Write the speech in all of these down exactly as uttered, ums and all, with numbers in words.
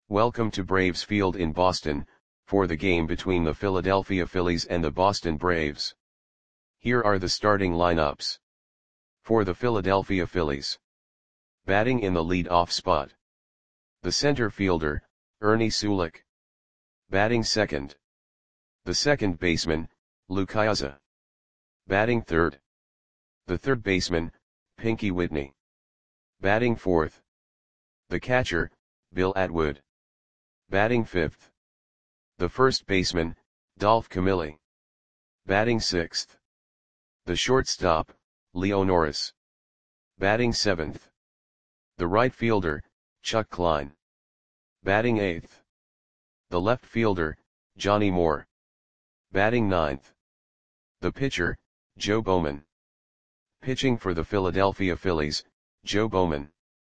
Welcome to Braves Field in Boston, for the game between the Philadelphia Phillies and the Boston Braves. Here are the starting lineups. For the Philadelphia Phillies. Batting in the lead-off spot. The center fielder, Ernie Sulik. Batting second. The second baseman, Lou Kiaza. Batting third. The third baseman, Pinky Whitney. Batting fourth. The catcher, Bill Atwood. Batting fifth. The first baseman, Dolph Camilli. Batting sixth. The shortstop, Leo Norris. Batting seventh. The right fielder, Chuck Klein. Batting eighth. The left fielder, Johnny Moore. Batting ninth. The pitcher, Joe Bowman. Pitching for the Philadelphia Phillies, Joe Bowman.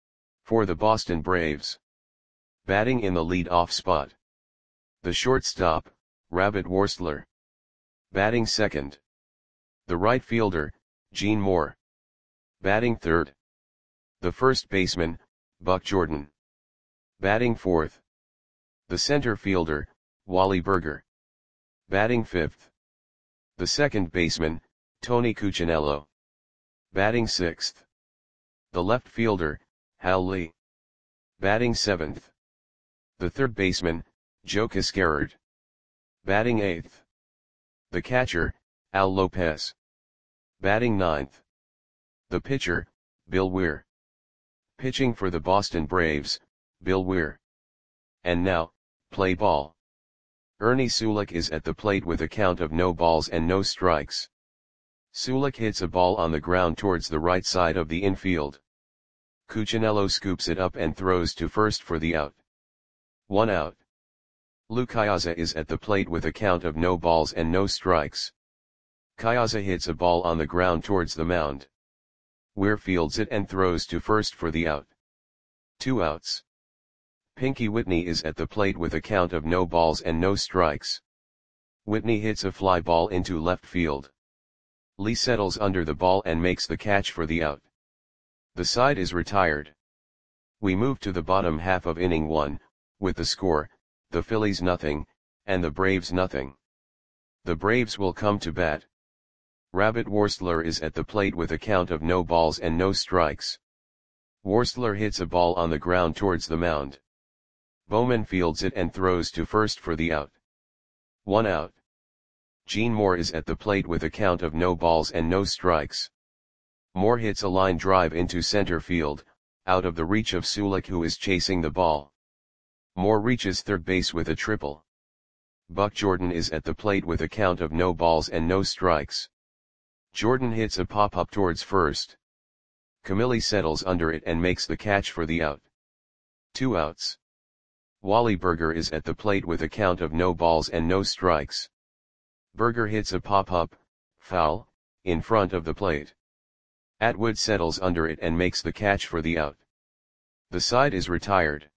For the Boston Braves. Batting in the lead-off spot. The shortstop, Rabbit Worstler. Batting second. The right fielder, Gene Moore. Batting third. The first baseman, Buck Jordan. Batting fourth. The center fielder, Wally Burger. Batting fifth. The second baseman, Tony Cuccinello. Batting sixth. The left fielder, Hal Lee. Batting seventh. The third baseman, Joe Cascarard. Batting eighth. The catcher, Al Lopez. Batting ninth. The pitcher, Bill Weir. Pitching for the Boston Braves, Bill Weir. And now, play ball. Ernie Sulik is at the plate with a count of no balls and no strikes. Sulik hits a ball on the ground towards the right side of the infield. Cuccinello scoops it up and throws to first for the out. One out. Lou Kiaza is at the plate with a count of no balls and no strikes. Kiaza hits a ball on the ground towards the mound. Weir fields it and throws to first for the out. Two outs. Pinky Whitney is at the plate with a count of no balls and no strikes. Whitney hits a fly ball into left field. Lee settles under the ball and makes the catch for the out. The side is retired. We move to the bottom half of inning one, with the score, the Phillies nothing, and the Braves nothing. The Braves will come to bat. Rabbit Worstler is at the plate with a count of no balls and no strikes. Worstler hits a ball on the ground towards the mound. Bowman fields it and throws to first for the out. One out. Gene Moore is at the plate with a count of no balls and no strikes. Moore hits a line drive into center field, out of the reach of Sulik, who is chasing the ball. Moore reaches third base with a triple. Buck Jordan is at the plate with a count of no balls and no strikes. Jordan hits a pop-up towards first. Camilli settles under it and makes the catch for the out. Two outs. Wally Burger is at the plate with a count of no balls and no strikes. Burger hits a pop-up, foul, in front of the plate. Atwood settles under it and makes the catch for the out. The side is retired.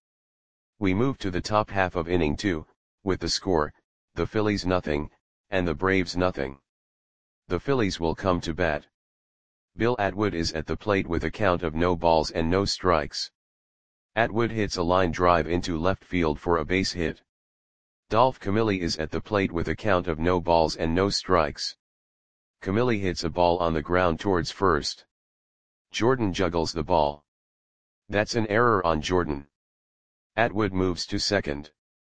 We move to the top half of inning two, with the score, the Phillies nothing, and the Braves nothing. The Phillies will come to bat. Bill Atwood is at the plate with a count of no balls and no strikes. Atwood hits a line drive into left field for a base hit. Dolph Camilli is at the plate with a count of no balls and no strikes. Camilli hits a ball on the ground towards first. Jordan juggles the ball. That's an error on Jordan. Atwood moves to second.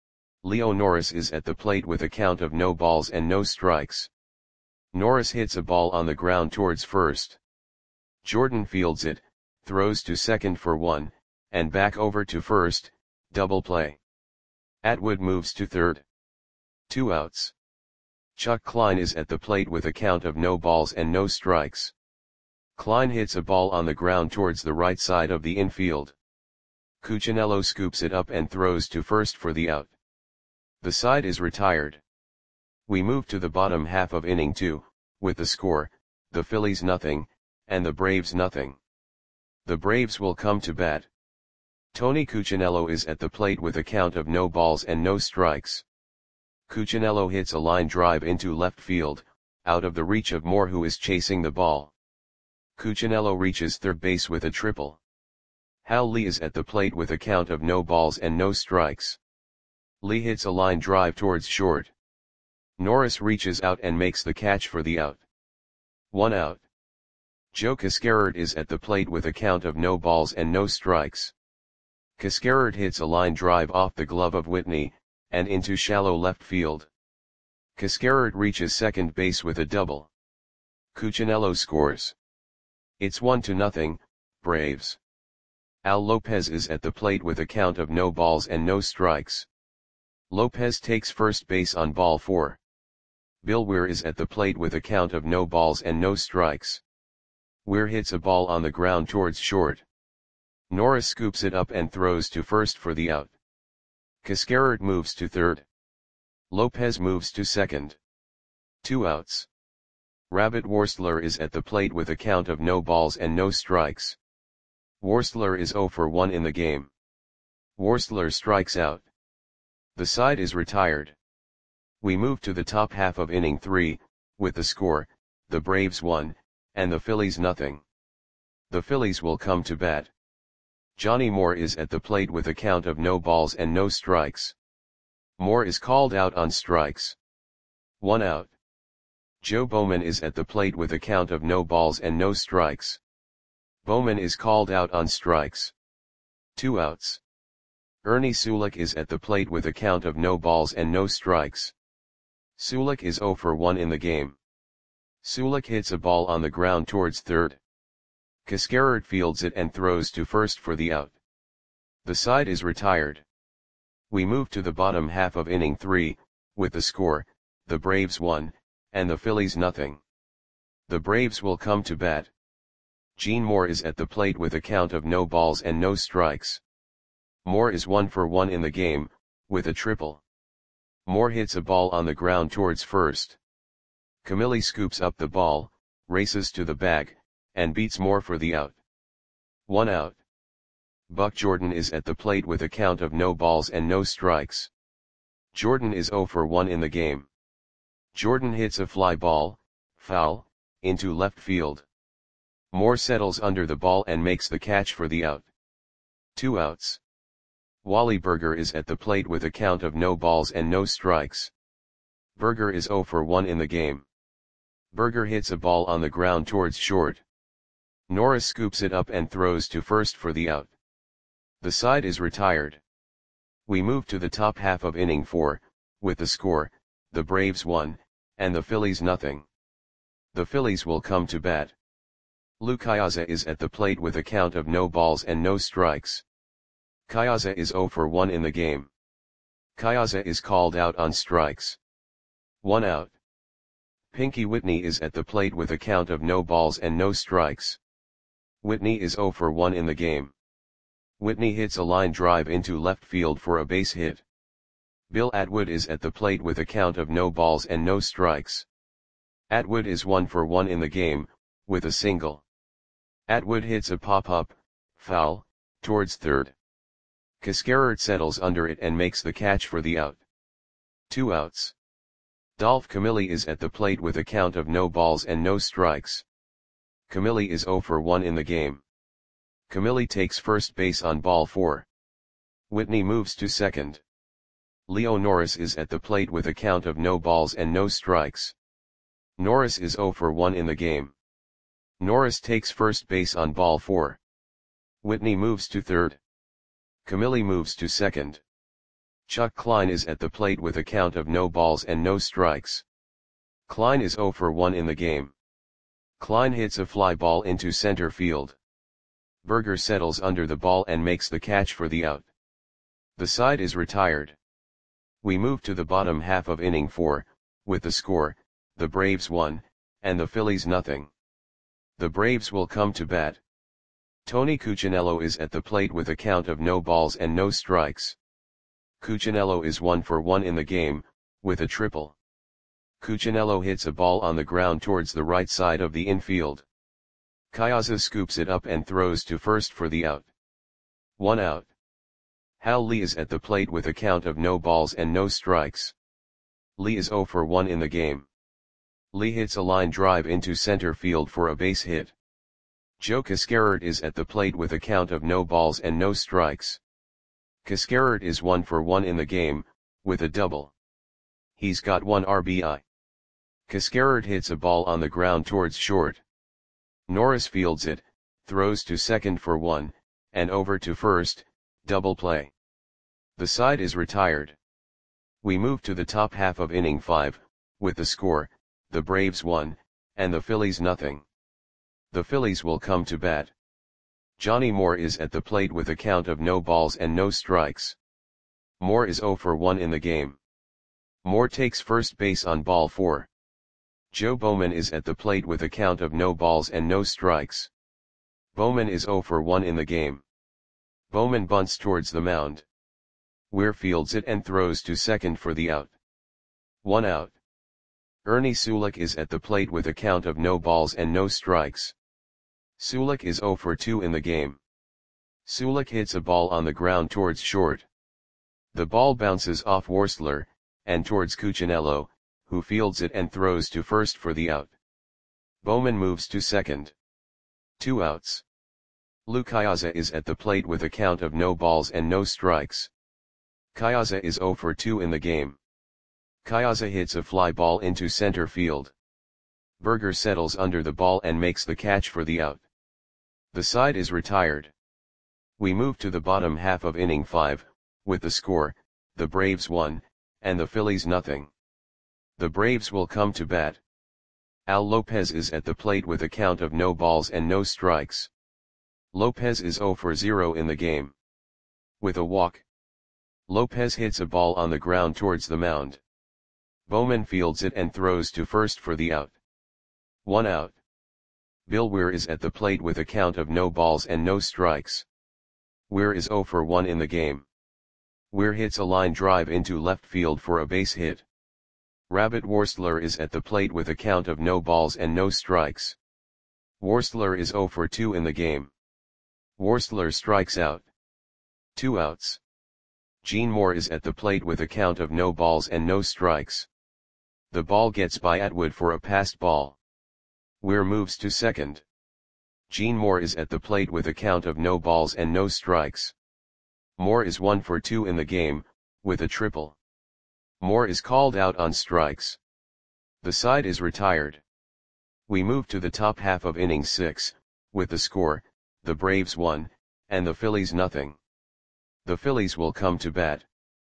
Leo Norris is at the plate with a count of no balls and no strikes. Norris hits a ball on the ground towards first. Jordan fields it, throws to second for one, and back over to first, double play. Atwood moves to third. Two outs. Chuck Klein is at the plate with a count of no balls and no strikes. Klein hits a ball on the ground towards the right side of the infield. Cuccinello scoops it up and throws to first for the out. The side is retired. We move to the bottom half of inning two, with the score, the Phillies nothing, and the Braves nothing. The Braves will come to bat. Tony Cuccinello is at the plate with a count of no balls and no strikes. Cuccinello hits a line drive into left field, out of the reach of Moore, who is chasing the ball. Cuccinello reaches third base with a triple. Hal Lee is at the plate with a count of no balls and no strikes. Lee hits a line drive towards short. Norris reaches out and makes the catch for the out. One out. Joe Cascarard is at the plate with a count of no balls and no strikes. Cascarard hits a line drive off the glove of Whitney, and into shallow left field. Cascarard reaches second base with a double. Cuccinello scores. It's one to nothing, Braves. Al Lopez is at the plate with a count of no balls and no strikes. Lopez takes first base on ball four. Bill Weir is at the plate with a count of no balls and no strikes. Weir hits a ball on the ground towards short. Norris scoops it up and throws to first for the out. Cascarard moves to third. Lopez moves to second. Two outs. Rabbit Worstler is at the plate with a count of no balls and no strikes. Worstler is zero for one in the game. Worstler strikes out. The side is retired. We move to the top half of inning three, with the score, the Braves one, and the Phillies nothing. The Phillies will come to bat. Johnny Moore is at the plate with a count of no balls and no strikes. Moore is called out on strikes. One out. Joe Bowman is at the plate with a count of no balls and no strikes. Bowman is called out on strikes. Two outs. Ernie Sulik is at the plate with a count of no balls and no strikes. Sulik is zero for one in the game. Sulik hits a ball on the ground towards third. Cascarard fields it and throws to first for the out. The side is retired. We move to the bottom half of inning three, with the score, the Braves one, and the Phillies nothing. The Braves will come to bat. Gene Moore is at the plate with a count of no balls and no strikes. Moore is one for one in the game, with a triple. Moore hits a ball on the ground towards first. Camilli scoops up the ball, races to the bag, and beats Moore for the out. One out. Buck Jordan is at the plate with a count of no balls and no strikes. Jordan is zero for one in the game. Jordan hits a fly ball, foul, into left field. Moore settles under the ball and makes the catch for the out. Two outs. Wally Berger is at the plate with a count of no balls and no strikes. Berger is zero for one in the game. Berger hits a ball on the ground towards short. Norris scoops it up and throws to first for the out. The side is retired. We move to the top half of inning four, with the score, the Braves one, and the Phillies nothing. The Phillies will come to bat. Lou Cayaza is at the plate with a count of no balls and no strikes. Cayaza is zero for one in the game. Cayaza is called out on strikes. One out. Pinky Whitney is at the plate with a count of no balls and no strikes. Whitney is zero for one in the game. Whitney hits a line drive into left field for a base hit. Bill Atwood is at the plate with a count of no balls and no strikes. Atwood is one for one in the game, with a single. Atwood hits a pop-up, foul, towards third. Cascarard settles under it and makes the catch for the out. Two outs. Dolph Camilli is at the plate with a count of no balls and no strikes. Camilli is zero for one in the game. Camilli takes first base on ball four. Whitney moves to second. Leo Norris is at the plate with a count of no balls and no strikes. Norris is zero for one in the game. Norris takes first base on ball four. Whitney moves to third. Camilli moves to second. Chuck Klein is at the plate with a count of no balls and no strikes. Klein is zero for one in the game. Klein hits a fly ball into center field. Berger settles under the ball and makes the catch for the out. The side is retired. We move to the bottom half of inning four, with the score, the Braves one, and the Phillies nothing. The Braves will come to bat. Tony Cuccinello is at the plate with a count of no balls and no strikes. Cuccinello is one for one in the game, with a triple. Cuccinello hits a ball on the ground towards the right side of the infield. Cayaza scoops it up and throws to first for the out. One out. Hal Lee is at the plate with a count of no balls and no strikes. Lee is zero for one in the game. Lee hits a line drive into center field for a base hit. Joe Cascarard is at the plate with a count of no balls and no strikes. Cascarard is one for one in the game, with a double. He's got one R B I. Cascarard hits a ball on the ground towards short. Norris fields it, throws to second for one, and over to first, double play. The side is retired. We move to the top half of inning five, with the score, the Braves one, and the Phillies nothing. The Phillies will come to bat. Johnny Moore is at the plate with a count of no balls and no strikes. Moore is oh for one in the game. Moore takes first base on ball four. Joe Bowman is at the plate with a count of no balls and no strikes. Bowman is oh for one in the game. Bowman bunts towards the mound. Weir fields it and throws to second for the out. One out. Ernie Sulik is at the plate with a count of no balls and no strikes. Sulik is oh for two in the game. Sulik hits a ball on the ground towards short. The ball bounces off Worstler, and towards Cuccinello, who fields it and throws to first for the out. Bowman moves to second. Two outs. Lou Cayaza is at the plate with a count of no balls and no strikes. Cayaza is oh for two in the game. Cayaza hits a fly ball into center field. Berger settles under the ball and makes the catch for the out. The side is retired. We move to the bottom half of inning five, with the score, the Braves one, and the Phillies nothing. The Braves will come to bat. Al Lopez is at the plate with a count of no balls and no strikes. Lopez is oh for zero in the game. With a walk. Lopez hits a ball on the ground towards the mound. Bowman fields it and throws to first for the out. One out. Bill Weir is at the plate with a count of no balls and no strikes. Weir is oh for one in the game. Weir hits a line drive into left field for a base hit. Rabbit Worstler is at the plate with a count of no balls and no strikes. Worstler is oh for two in the game. Worstler strikes out. Two outs. Gene Moore is at the plate with a count of no balls and no strikes. The ball gets by Atwood for a passed ball. Weir moves to second. Gene Moore is at the plate with a count of no balls and no strikes. Moore is one for two in the game, with a triple. Moore is called out on strikes. The side is retired. We move to the top half of inning six, with the score, the Braves one, and the Phillies nothing. The Phillies will come to bat.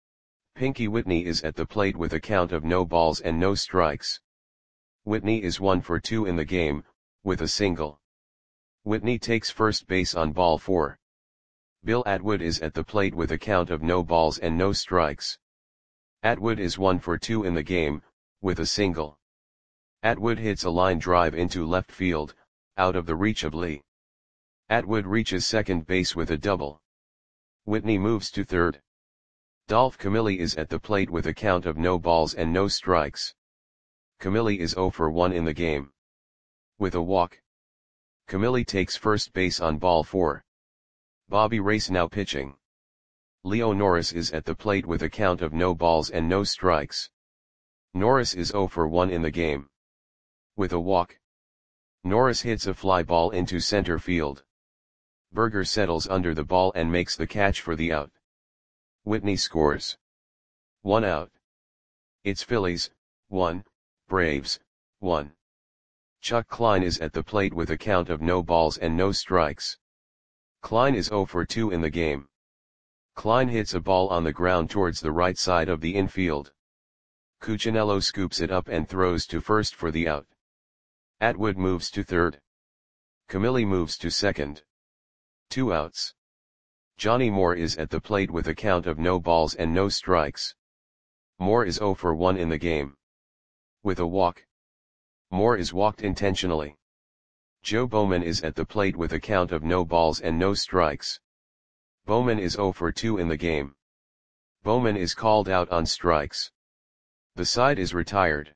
Pinky Whitney is at the plate with a count of no balls and no strikes. Whitney is one for two in the game, with a single. Whitney takes first base on ball four. Bill Atwood is at the plate with a count of no balls and no strikes. Atwood is one for two in the game, with a single. Atwood hits a line drive into left field, out of the reach of Lee. Atwood reaches second base with a double. Whitney moves to third. Dolph Camilli is at the plate with a count of no balls and no strikes. Camilli is oh for one in the game. With a walk. Camilli takes first base on ball four. Bobby Race now pitching. Leo Norris is at the plate with a count of no balls and no strikes. Norris is oh for one in the game. With a walk. Norris hits a fly ball into center field. Berger settles under the ball and makes the catch for the out. Whitney scores. One out. It's Phillies, one, Braves, one. Chuck Klein is at the plate with a count of no balls and no strikes. Klein is oh for two in the game. Klein hits a ball on the ground towards the right side of the infield. Cuccinello scoops it up and throws to first for the out. Atwood moves to third. Camilli moves to second. Two outs. Johnny Moore is at the plate with a count of no balls and no strikes. Moore is oh for one in the game. With a walk. Moore is walked intentionally. Joe Bowman is at the plate with a count of no balls and no strikes. Bowman is oh for two in the game. Bowman is called out on strikes. The side is retired.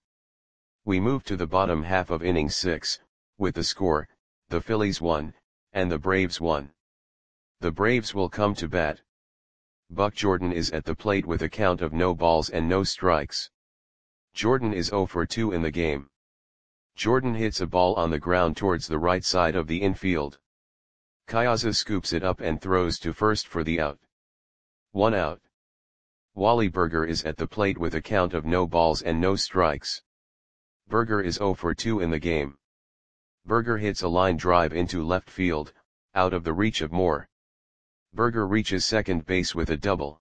We move to the bottom half of inning six, with the score, the Phillies one, and the Braves one. The Braves will come to bat. Buck Jordan is at the plate with a count of no balls and no strikes. Jordan is oh for two in the game. Jordan hits a ball on the ground towards the right side of the infield. Kayaza scoops it up and throws to first for the out. One out. Wally Berger is at the plate with a count of no balls and no strikes. Berger is zero for two in the game. Berger hits a line drive into left field, out of the reach of Moore. Berger reaches second base with a double.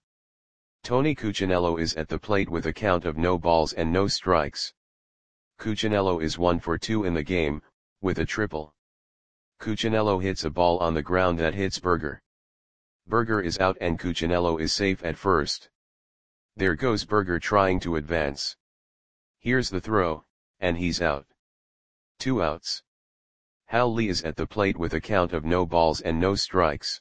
Tony Cuccinello is at the plate with a count of no balls and no strikes. Cuccinello is one for two in the game, with a triple. Cuccinello hits a ball on the ground that hits Berger. Berger is out and Cuccinello is safe at first. There goes Berger trying to advance. Here's the throw, and he's out. Two outs. Hal Lee is at the plate with a count of no balls and no strikes.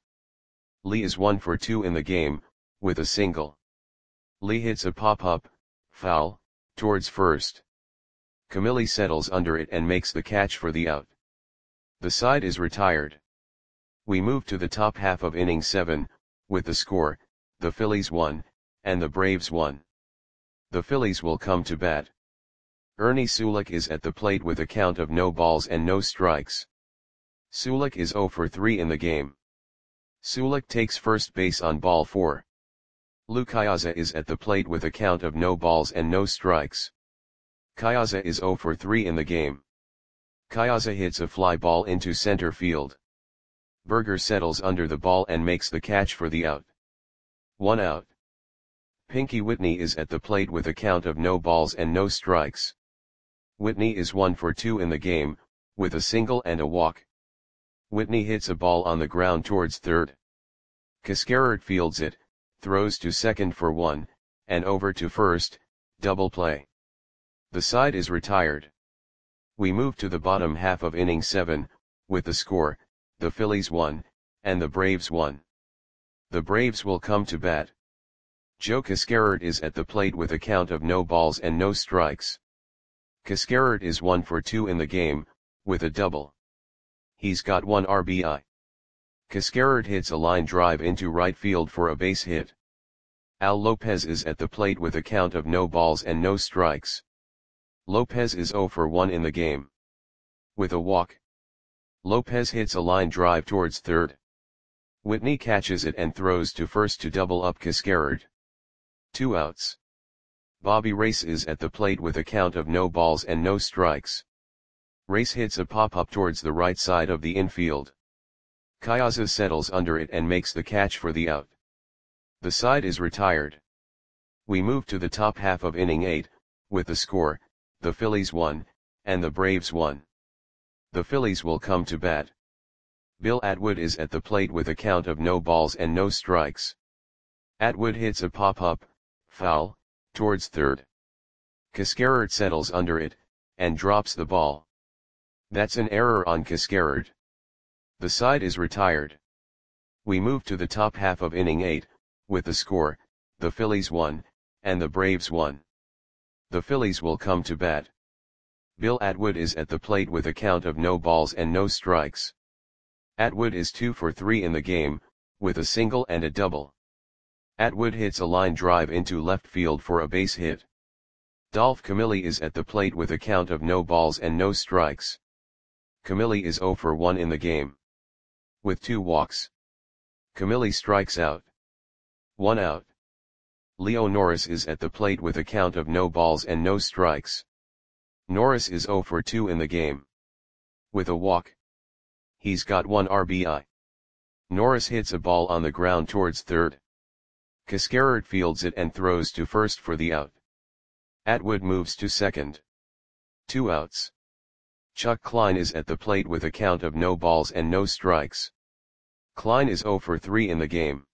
Lee is one for two in the game, with a single. Lee hits a pop-up, foul, towards first. Camilli settles under it and makes the catch for the out. The side is retired. We move to the top half of inning seven, with the score, the Phillies won, and the Braves won. The Phillies will come to bat. Ernie Sulik is at the plate with a count of no balls and no strikes. Sulik is zero for three in the game. Sulik takes first base on ball four. Lou Kayaza is at the plate with a count of no balls and no strikes. Kayaza is zero for three in the game. Kayaza hits a fly ball into center field. Berger settles under the ball and makes the catch for the out. One out. Pinky Whitney is at the plate with a count of no balls and no strikes. Whitney is one for two in the game, with a single and a walk. Whitney hits a ball on the ground towards third. Cascarert fields it, throws to second for one, and over to first, double play. The side is retired. We move to the bottom half of inning seven, with the score, the Phillies won, and the Braves won. The Braves will come to bat. Joe Cascarert is at the plate with a count of no balls and no strikes. Cascarert is one for two in the game, with a double. He's got one R B I. Cascarert hits a line drive into right field for a base hit. Al Lopez is at the plate with a count of no balls and no strikes. Lopez is zero for one in the game. With a walk. Lopez hits a line drive towards third. Whitney catches it and throws to first to double up Cascarert. Two outs. Bobby Race is at the plate with a count of no balls and no strikes. Race hits a pop-up towards the right side of the infield. Kayaza settles under it and makes the catch for the out. The side is retired. We move to the top half of inning eight, with the score, the Phillies won, and the Braves won. The Phillies will come to bat. Bill Atwood is at the plate with a count of no balls and no strikes. Atwood hits a pop-up, foul, towards third. Cascarert settles under it, and drops the ball. That's an error on Cascarert. The side is retired. We move to the top half of inning eight, with the score, the Phillies won, and the Braves won. The Phillies will come to bat. Bill Atwood is at the plate with a count of no balls and no strikes. Atwood is two for three in the game, with a single and a double. Atwood hits a line drive into left field for a base hit. Dolph Camilli is at the plate with a count of no balls and no strikes. Camilli is zero for one in the game. With two walks. Camilli strikes out. One out. Leo Norris is at the plate with a count of no balls and no strikes. Norris is zero for two in the game. With a walk. He's got one R B I. Norris hits a ball on the ground towards third. Cascarert fields it and throws to first for the out. Atwood moves to second. Two outs. Chuck Klein is at the plate with a count of no balls and no strikes. Klein is zero for three in the game.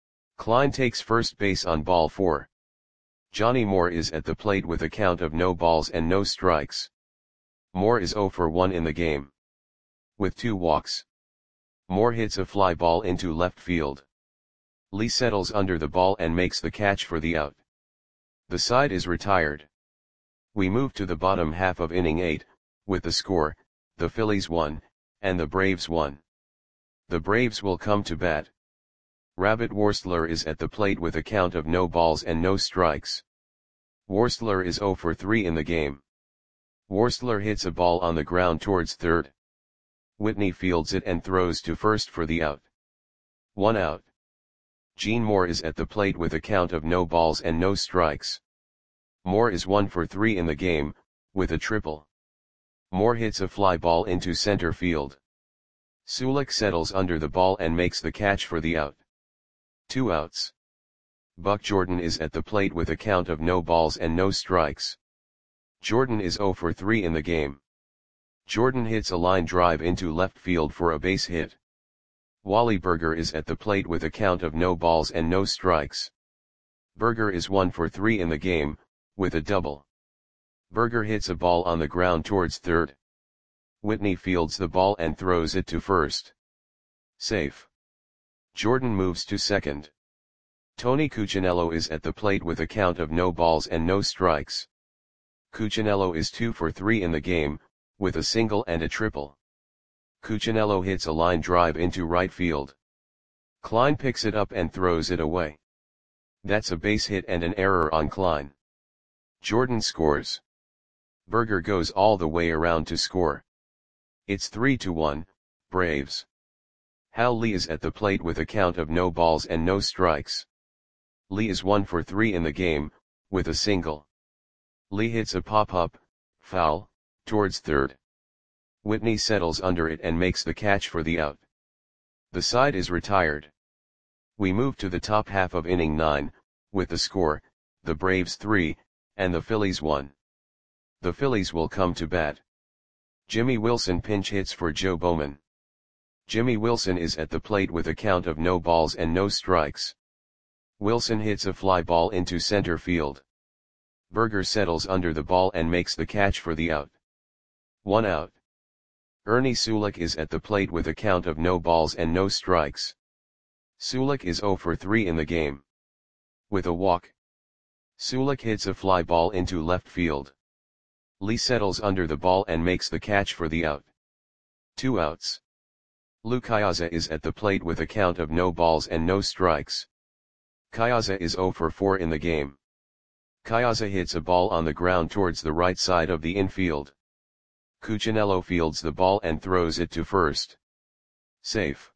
Klein takes first base on ball four. Johnny Moore is at the plate with a count of no balls and no strikes. Moore is zero for one in the game. With two walks. Moore hits a fly ball into left field. Lee settles under the ball and makes the catch for the out. The side is retired. We move to the bottom half of inning eight, with the score, the Phillies won, and the Braves won. The Braves will come to bat. Rabbit Worstler is at the plate with a count of no balls and no strikes. Worstler is zero for three in the game. Worstler hits a ball on the ground towards third. Whitney fields it and throws to first for the out. One out. Gene Moore is at the plate with a count of no balls and no strikes. Moore is one for three in the game, with a triple. Moore hits a fly ball into center field. Sulik settles under the ball and makes the catch for the out. Two outs. Buck Jordan is at the plate with a count of no balls and no strikes. Jordan is zero for three in the game. Jordan hits a line drive into left field for a base hit. Wally Burger is at the plate with a count of no balls and no strikes. Burger is one for three in the game, with a double. Burger hits a ball on the ground towards third. Whitney fields the ball and throws it to first. Safe. Jordan moves to second. Tony Cuccinello is at the plate with a count of no balls and no strikes. Cuccinello is two for three in the game, with a single and a triple. Cuccinello hits a line drive into right field. Klein picks it up and throws it away. That's a base hit and an error on Klein. Jordan scores. Burger goes all the way around to score. It's three to one, Braves. Hal Lee is at the plate with a count of no balls and no strikes. Lee is one for three in the game, with a single. Lee hits a pop-up, foul, towards third. Whitney settles under it and makes the catch for the out. The side is retired. We move to the top half of inning nine, with the score, the Braves three, and the Phillies one. The Phillies will come to bat. Jimmy Wilson pinch hits for Joe Bowman. Jimmy Wilson is at the plate with a count of no balls and no strikes. Wilson hits a fly ball into center field. Burger settles under the ball and makes the catch for the out. One out. Ernie Sulik is at the plate with a count of no balls and no strikes. Sulik is zero for three in the game. With a walk. Sulik hits a fly ball into left field. Lee settles under the ball and makes the catch for the out. Two outs. Lou Kayaza is at the plate with a count of no balls and no strikes. Kayaza is zero for four in the game. Kayaza hits a ball on the ground towards the right side of the infield. Cuccinello fields the ball and throws it to first. Safe.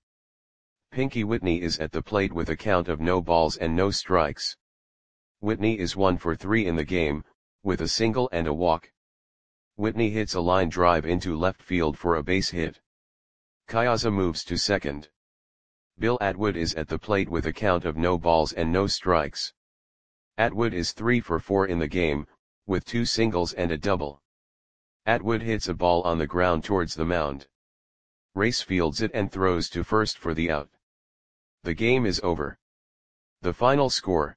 Pinky Whitney is at the plate with a count of no balls and no strikes. Whitney is one for three in the game, with a single and a walk. Whitney hits a line drive into left field for a base hit. Kayaza moves to second. Bill Atwood is at the plate with a count of no balls and no strikes. Atwood is three for four in the game, with two singles and a double. Atwood hits a ball on the ground towards the mound. Race fields it and throws to first for the out. The game is over. The final score: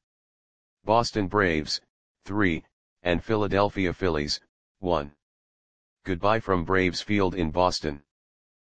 Boston Braves, three, and Philadelphia Phillies, one. Goodbye from Braves Field in Boston.